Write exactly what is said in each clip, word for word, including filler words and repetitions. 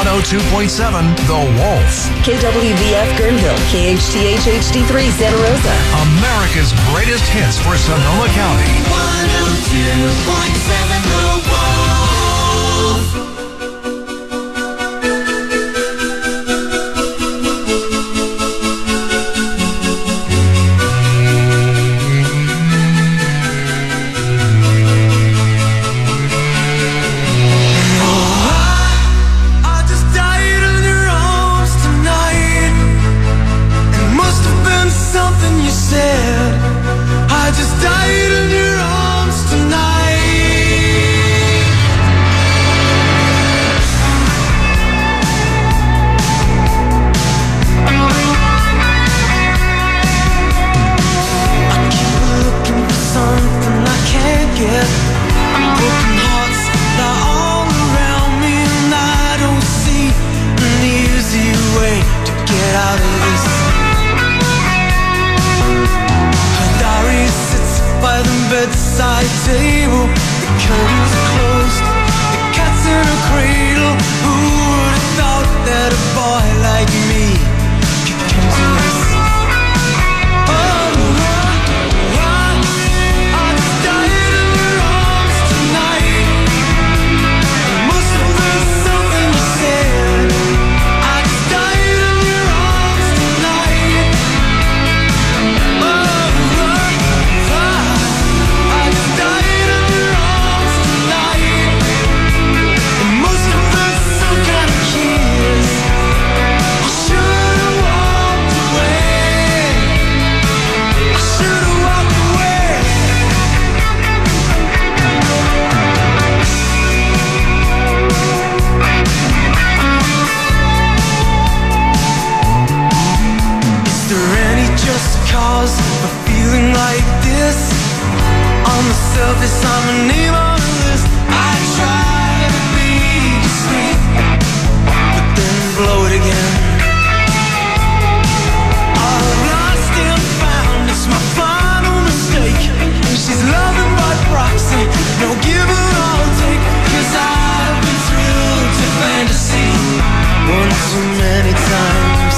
oh two point seven The Wolf. K W V F Guerneville, K H T H H D three Santa Rosa. America's greatest hits for Sonoma County. one oh two point seven The Wolf. I just died in your arms tonight. I keep looking for something I can't get. Broken hearts lie all around me, and I don't see an easy way to get out of this. By the bedside table, the curtains are closed, the cat's in a cradle. Who would have thought that a boy like me could come to this? Oh, I, I just died in your arms tonight. It must have been something you said. I just died in your arms tonight. Oh, cause for feeling like this. On the surface I'm a name on the list. I try to be discreet, but then blow it again. All lost and found, it's my final mistake. She's loving by proxy, no give and I'll take. Cause I've been thrilled to fantasy one too many times.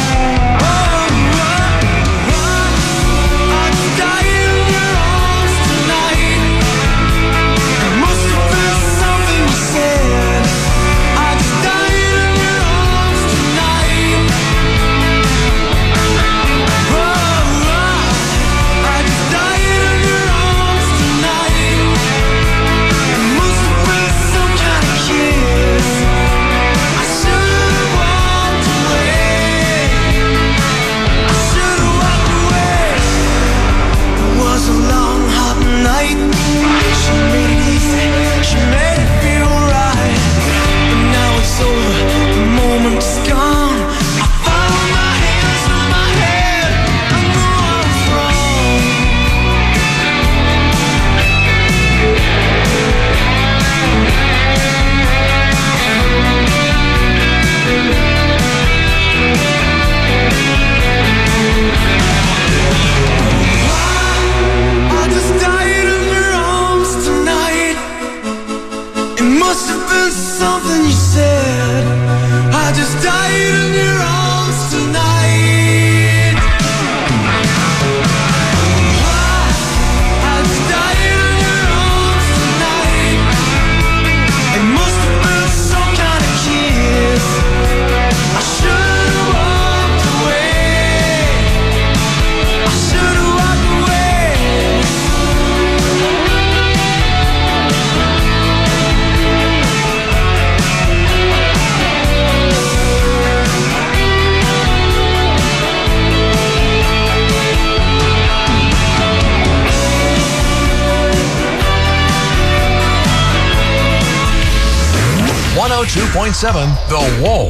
one oh two point seven The Wolf.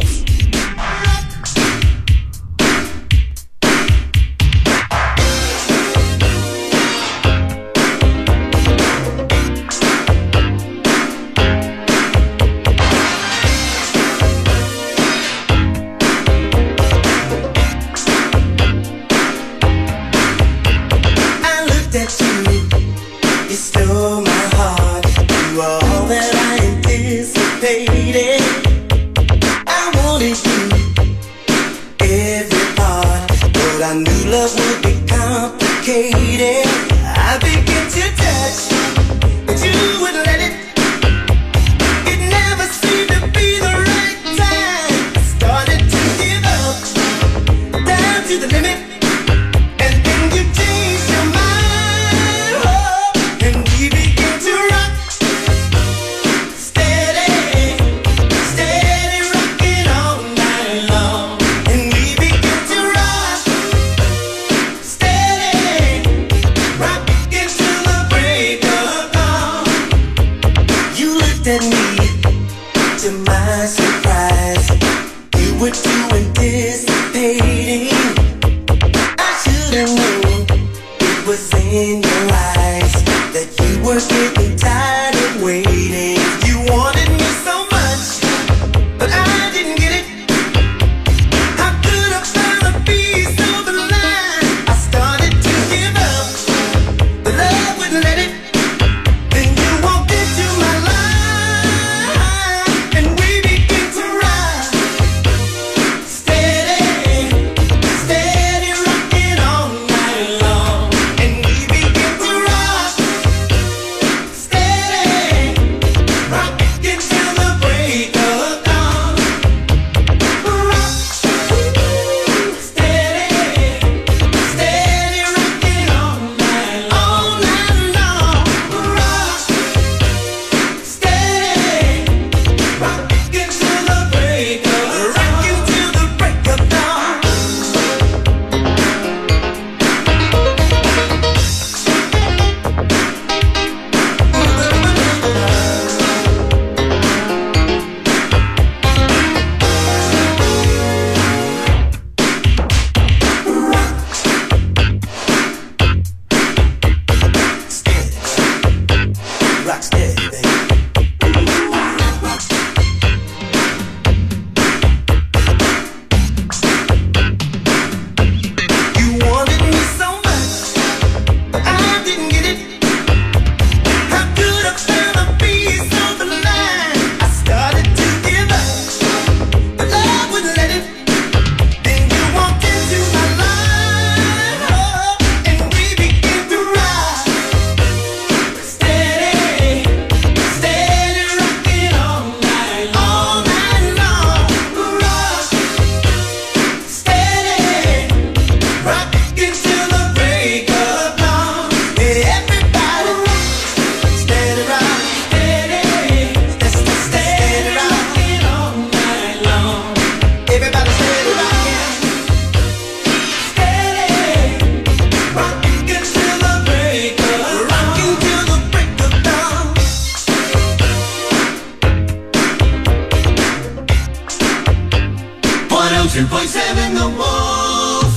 All that I anticipated, I me, to my surprise, you were too anticipating. I should've known it was in your eyes that you were getting tired of waiting. You wanted me so much, but I didn't get it. How could I find a piece of the line? I started to give up, but love wouldn't let it. Then you walked into my life, and we began to ride. Steady, steady rocking all night long. And we began to rock. Steady, rocking till the break of dawn. Rock, steady, steady rocking all night, all night long. Rock, steady, rocking till the break of dawn. Rocking till the break of dawn. Rock steady, baby. You wanted me so much, but I didn't get it. How could I find a piece of the line? I started to give up, but love wouldn't let it. Then you walked into my life, oh, and we began to ride. Steady, steady rocking all night, all night long. Rock, steady, rocking till the break of dawn. Everybody rock, steady rock, steady, steady, steady rocking all night long. Everybody steady rocking, steady, rocking till the break of dawn. Rocking till the break of dawn. one oh two point seven The Wolf.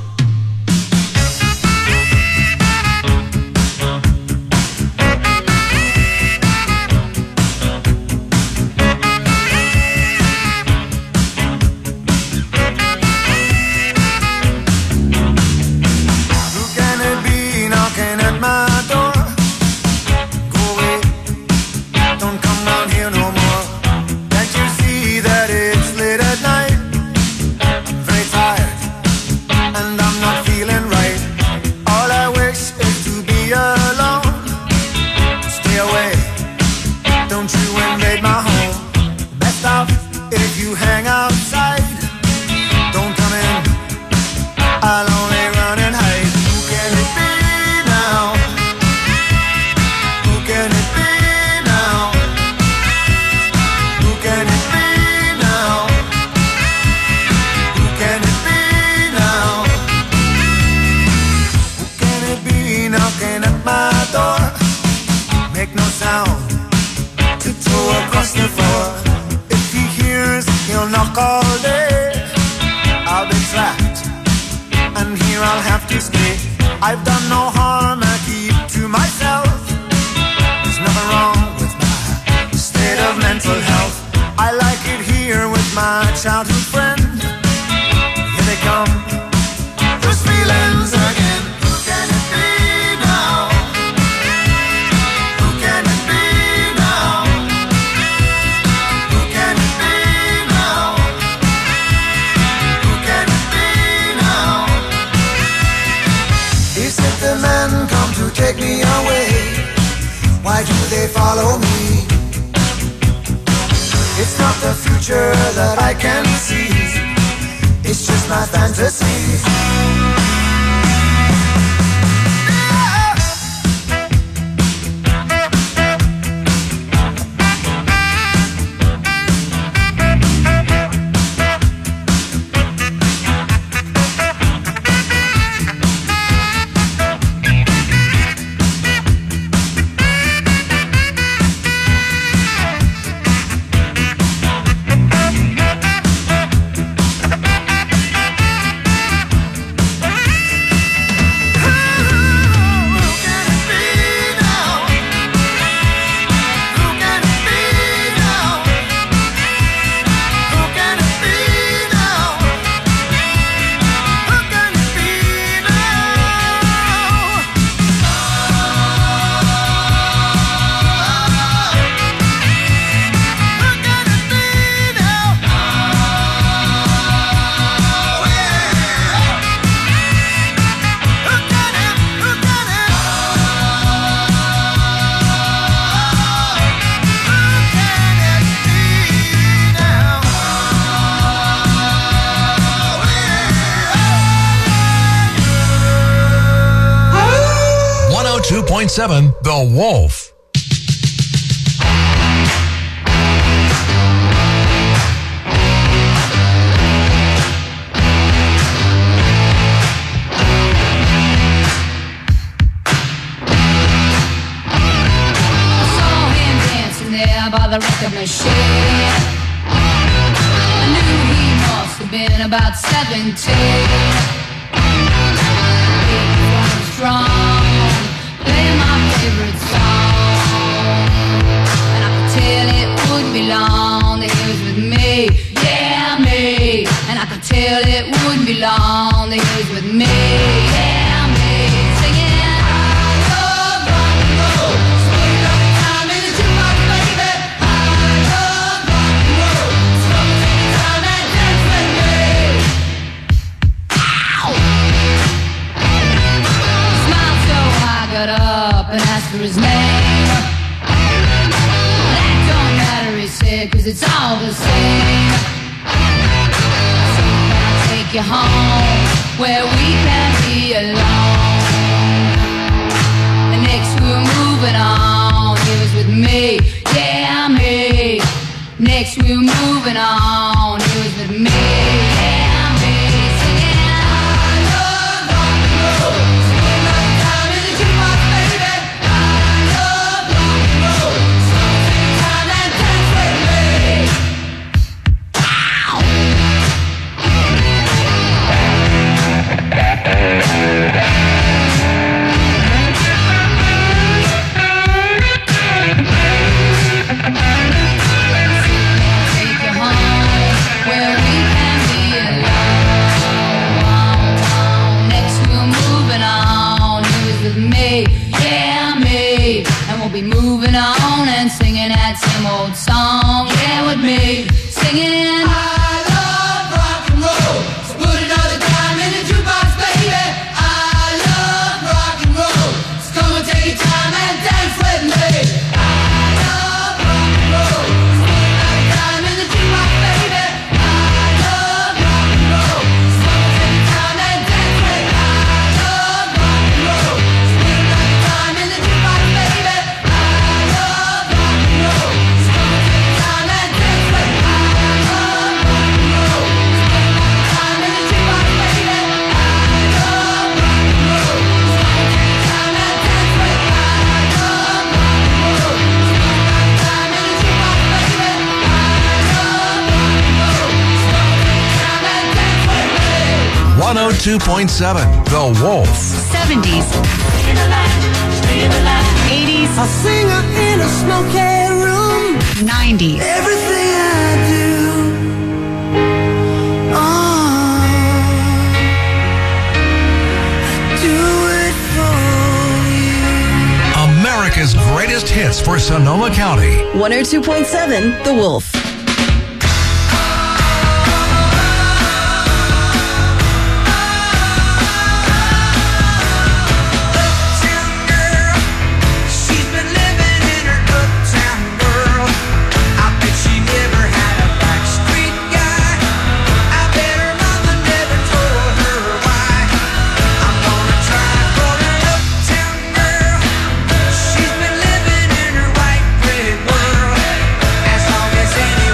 Who can it be knocking at my door? Go away, don't come round here no more. Can't you see that it's late at night? I'm very tired, and I'm not feeling right. All I wish is to be alone. Stay away, don't you invade my home. Best off if you hang outside. Don't come in, I'll only run and hide. Who can it be now? Who can it be now? Who can it be now? Who can it be now? Who can it be knocking at my door? Make no sound, tiptoe across the floor. If he hears, he'll knock all day. I'll be trapped, and here I'll have to stay. I've done no harm, I keep to myself. There's nothing wrong with my state of mental health. I like it here with my childhood friend. Here they come, those feelings again. Who can it be now? Who can it be now? Who can it be now? Who can it be now? Is it the men come to take me away? Why do they follow me? It's not the future that I can see, it's just my fantasies. point seven The Wolf. By the record machine, I knew he must have been about seventeen. He was strong, playing my favorite song, and I could tell it wouldn't be long that he was with me, yeah me. And I could tell it wouldn't be long that he was with me, yeah me. Singing. Up and asked for his name. That don't matter, he said, cause it's all the same. So I'll take you home where we can be alone. And next we were moving on. He was with me, yeah me. Next we were moving on. He was with me, yeah me. Singing. Be moving on and singing that same old song, yeah, with me, singing. I love rock and roll, so put another dime in the jukebox, baby. I love rock and roll, so come and take your time and dance with me. I love rock and roll, so put another dime in the jukebox, baby. I love rock and roll, so come and take your time and dance with me. I love rock and roll, so put another dime in the jukebox, baby. one oh two point seven The Wolf. seventies. eighties. A singer in a smoky room. nineties. Everything I do, oh, I do it for you. America's greatest hits for Sonoma County. one oh two point seven The Wolf. She's been living in her white bread world as long as any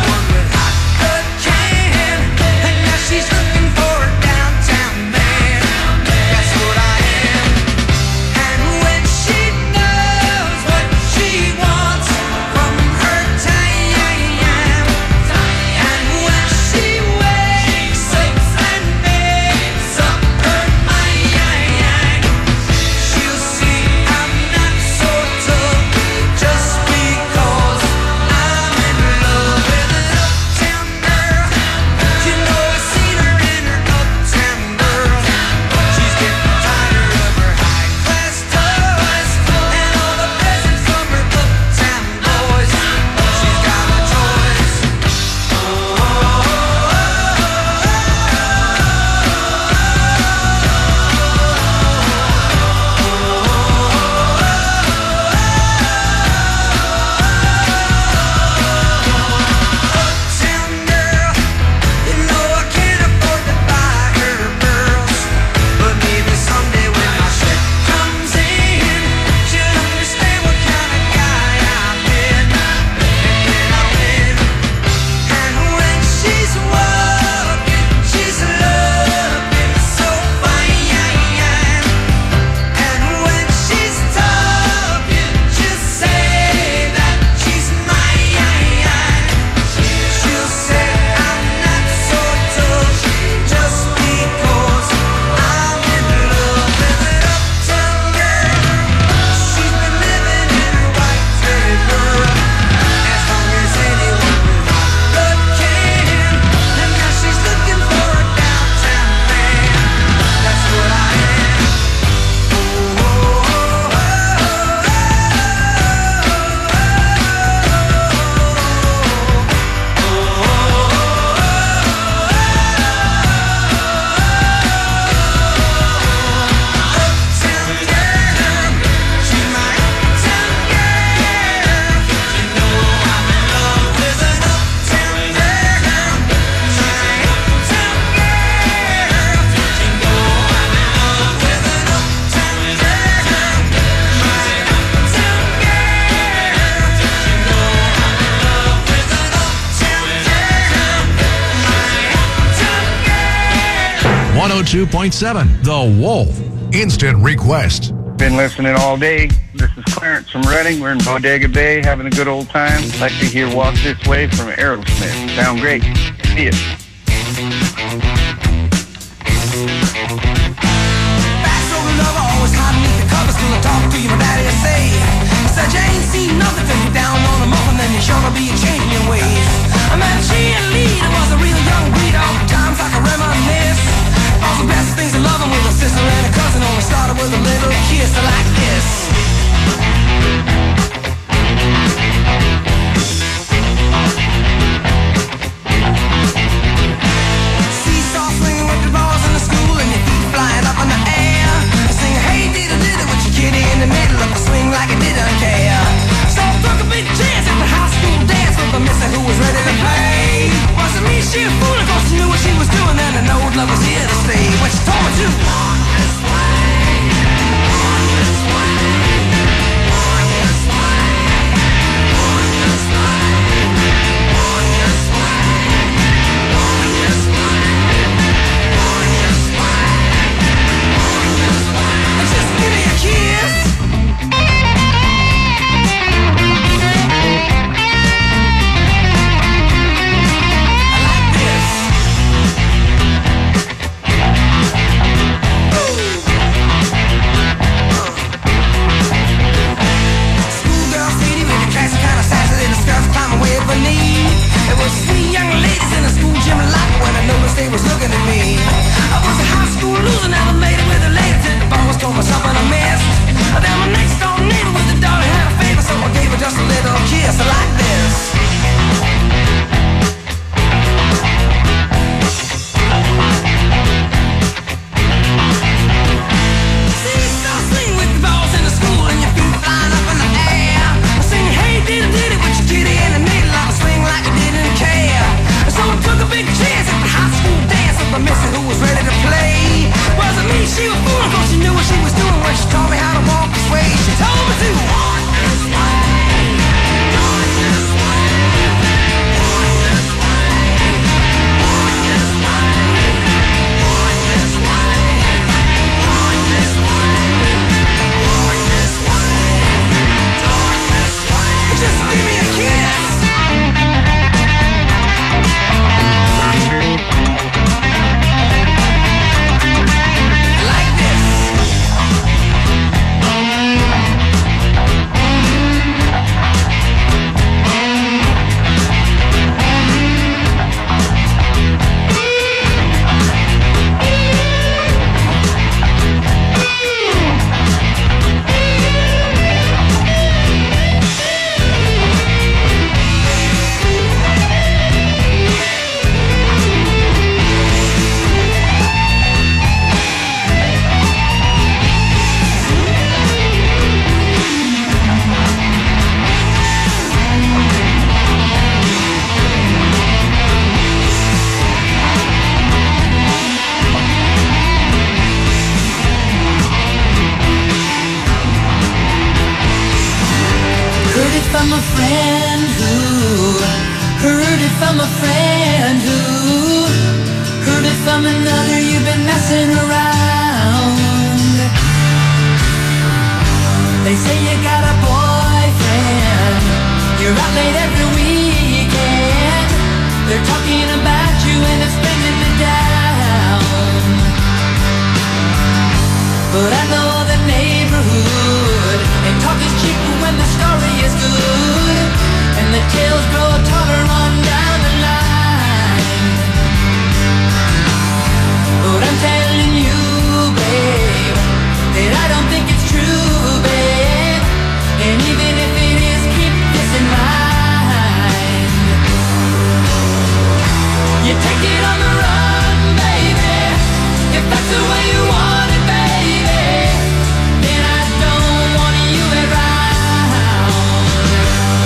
one oh two point seven The Wolf. Instant request. Been listening all day. This is Clarence from Reading. We're in Bodega Bay having a good old time. Like to hear Walk This Way from Aerosmith. Sound great. See ya. Talk to you, my daddy say said you ain't seen nothing till you down on the muffin, then you sure to be changing your ways. I met G and Lee, I was a real young breed, all times I can reminisce. All the best things of loving with a sister and a cousin only started with a little kiss like this. Seesaw swinging with the balls in the school and your feet flying up in the air. Sing hey diddle diddle with your kitty in the middle of the swing like it didn't care. So I took a big chance at the high school dance with a mister who was ready to play. Wasn't me, she a fool, of course she knew what she was doing, and I know love was here to stay. When she told me to walk this way, walk this way, walk this way, walk this way, walk this way, walk this way, walk this way, walk this way. Just give me a kiss. It was three young ladies in a school gym locker when I noticed they was looking at me. I was a high school loser, never made it with a lady till the boss told me something I missed. Then my next door neighbor with a daughter had a favor, so I gave her just a little kiss like this. See-saw swing with the balls in the school and your feet flying up in the air. I sing hey diddle diddle with your kitty in the middle of a swing like I didn't care. So I took a big chance at the high school dance with a mister who was ready to play. Wasn't me, she was fooling, cause she knew what she was doing when she taught me how to walk this way. She told me to walk this way, walk this way, walk this way, walk this way, walk this way, walk this way, walk this way, talk this way. Just give me a kiss. Like this. Heard it from a friend who heard it from a friend who heard it from another. You've been messing around. They say you got a boyfriend. You're out late every weekend. They're talking about you and it's bringing me down. But I know the neighborhood, and talk is cheap when the story is good, and the tales grow taller on down the line. But I'm telling you, babe, that I don't think it's true, babe. And even if it is, keep this in mind. You take it on the run, baby, if that's the way you want it, baby. Then I don't want you around.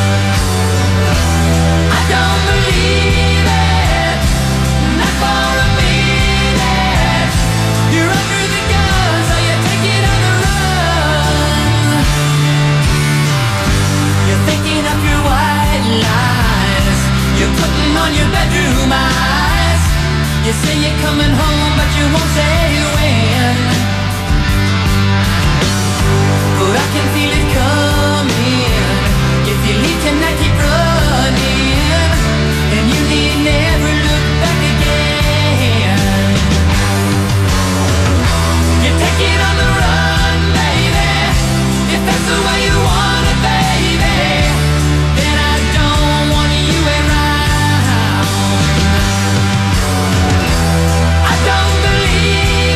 I don't believe it, not for a minute. You're under the gun, so you take it on the run. You're thinking of your white lies, you're putting on your bedroom eyes. You say you're coming home, but you won't say when. But I can feel it coming. If you leave tonight, keep running, and you need never look back again. You take it on the run, baby. If that's the way you want it, baby, then I don't want you around. I don't believe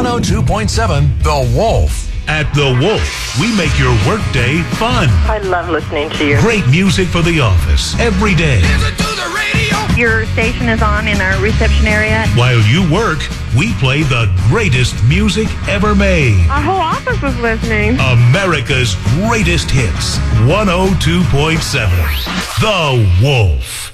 one oh two point seven The Wolf. At The Wolf, we make your workday fun. I love listening to you. Great music for the office every day. Listen to the radio. Your station is on in our reception area. While you work, we play the greatest music ever made. Our whole office is listening. America's greatest hits. one oh two point seven The Wolf.